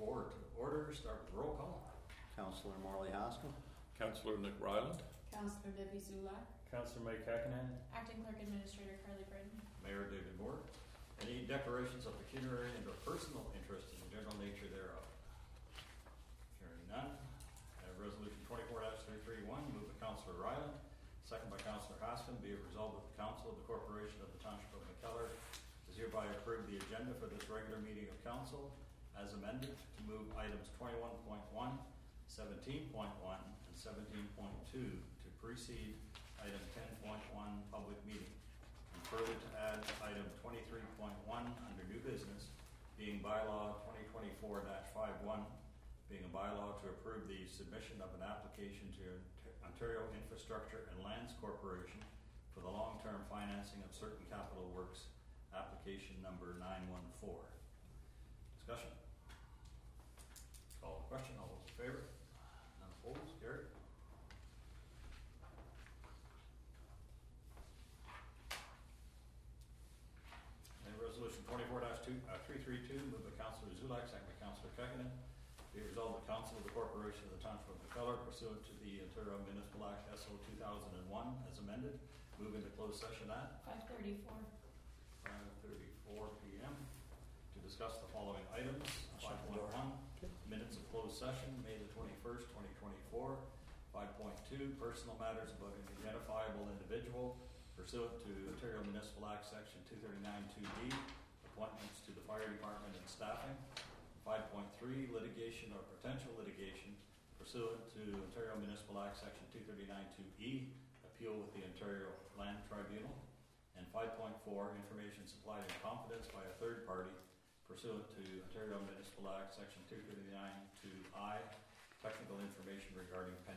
4 to order. Start with roll call. Councillor Morley Haskell. Councillor Nick Ryland. Councillor Debbie Zulak. Councillor Mike Kakinen. Acting Clerk Administrator Carly Britton. Mayor David Moore. Any declarations of pecuniary and or personal interest in the general nature thereof? Hearing none. Resolution 24-331, moved by Councillor Ryland, second by Councillor Haskell. Be it resolved that the Council of the Corporation of the Township of McKellar is hereby approve the agenda for this regular meeting of Council as amended to move items 21.1, 17.1, and 17.2 to precede item 10.1 public meeting, and further to add item 23.1 under new business, being bylaw 2024-51, being a bylaw to approve the submission of an application to Ontario Infrastructure and Lands Corporation for the long-term financing of certain capital works, application number 914. Discussion. Call the question. All those in favor? None opposed? Carried. And resolution 24-332, moved by Councillor Zulak, second by Councillor Kakinen. Be resolved the Council of the Corporation of the Township of McKellar, pursuant to the Ontario Municipal Act SO 2001 as amended, move into closed session at 5:34. 5:34 p.m. to discuss the following items. 5.1, minutes of closed session, May the 21st, 2024. 5.2, personal matters about an identifiable individual pursuant to Ontario Municipal Act Section 239(2)D, appointments to the fire department and staffing. 5.3, litigation or potential litigation pursuant to Ontario Municipal Act Section 239(2)E, appeal with the Ontario Land Tribunal. And 5.4, information supplied in confidence by a third party pursuant to Ontario Municipal Act Section 239(2)I, technical information regarding